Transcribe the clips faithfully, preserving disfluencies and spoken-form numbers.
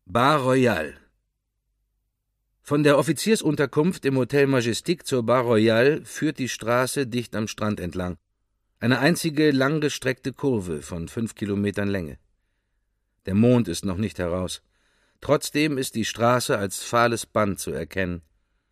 Bar Royal. Von der Offiziersunterkunft im Hotel Majestic zur Bar Royal führt die Straße dicht am Strand entlang. Eine einzige langgestreckte Kurve von fünf Kilometern Länge. Der Mond ist noch nicht heraus. Trotzdem ist die Straße als fahles Band zu erkennen.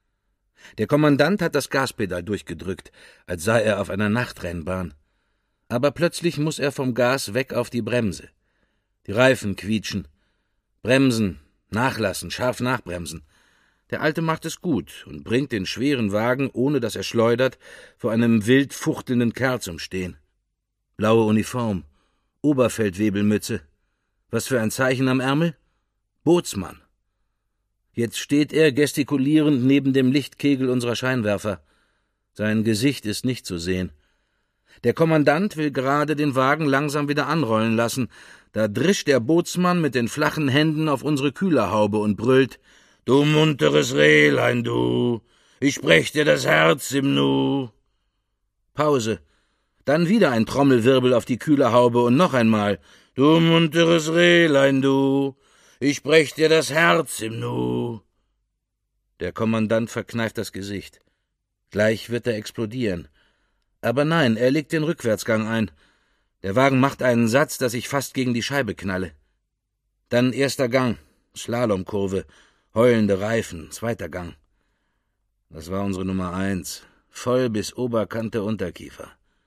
Der Kommandant hat das Gaspedal durchgedrückt, als sei er auf einer Nachtrennbahn. Aber plötzlich muss er vom Gas weg auf die Bremse. Die Reifen quietschen. Bremsen, nachlassen, scharf nachbremsen. Der Alte macht es gut und bringt den schweren Wagen, ohne dass er schleudert, vor einem wild fuchtelnden Kerl zum Stehen. Blaue Uniform, Oberfeldwebelmütze. Was für ein Zeichen am Ärmel? Bootsmann. Jetzt steht er gestikulierend neben dem Lichtkegel unserer Scheinwerfer. Sein Gesicht ist nicht zu sehen. Der Kommandant will gerade den Wagen langsam wieder anrollen lassen. Da drischt der Bootsmann mit den flachen Händen auf unsere Kühlerhaube und brüllt: »Du munteres Rehlein, du! Ich brech dir das Herz im Nu!« Pause. Dann wieder ein Trommelwirbel auf die Kühlerhaube und noch einmal: »Du munteres Rehlein, du! Ich brech dir das Herz im Nu!« Der Kommandant verkneift das Gesicht. Gleich wird er explodieren. Aber nein, er legt den Rückwärtsgang ein. Der Wagen macht einen Satz, dass ich fast gegen die Scheibe knalle. Dann erster Gang, Slalomkurve, heulende Reifen, zweiter Gang. Das war unsere Nummer eins, voll bis Oberkante Unterkiefer.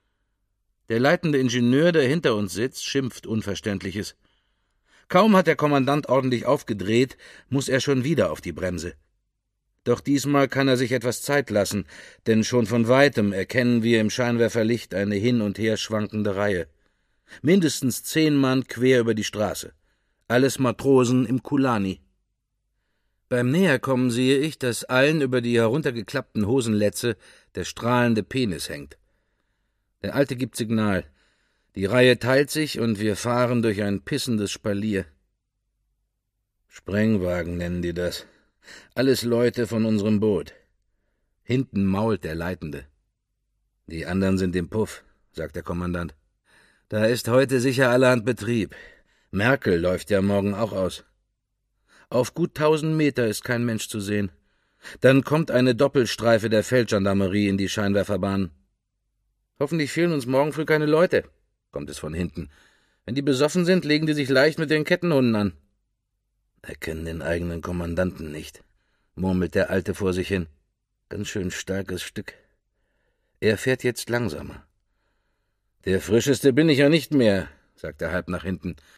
Der leitende Ingenieur, der hinter uns sitzt, schimpft Unverständliches. Kaum hat der Kommandant ordentlich aufgedreht, muss er schon wieder auf die Bremse. Doch diesmal kann er sich etwas Zeit lassen, denn schon von Weitem erkennen wir im Scheinwerferlicht eine hin und her schwankende Reihe. Mindestens zehn Mann quer über die Straße. Alles Matrosen im Kulani. Beim Näherkommen sehe ich, dass allen über die heruntergeklappten Hosenlätze der strahlende Penis hängt. Der Alte gibt Signal. Die Reihe teilt sich und wir fahren durch ein pissendes Spalier. Sprengwagen nennen die das. Alles Leute von unserem Boot. Hinten mault der Leitende. Die anderen sind im Puff, sagt der Kommandant. Da ist heute sicher allerhand Betrieb. Merkel läuft ja morgen auch aus. Auf gut tausend Meter ist kein Mensch zu sehen. Dann kommt eine Doppelstreife der Feldgendarmerie in die Scheinwerferbahn. Hoffentlich fehlen uns morgen früh keine Leute, kommt es von hinten. Wenn die besoffen sind, legen die sich leicht mit den Kettenhunden an. Erkennen den eigenen Kommandanten nicht, murmelt der Alte vor sich hin. Ganz schön starkes Stück. Er fährt jetzt langsamer. Der Frischeste bin ich ja nicht mehr, sagt er halb nach hinten.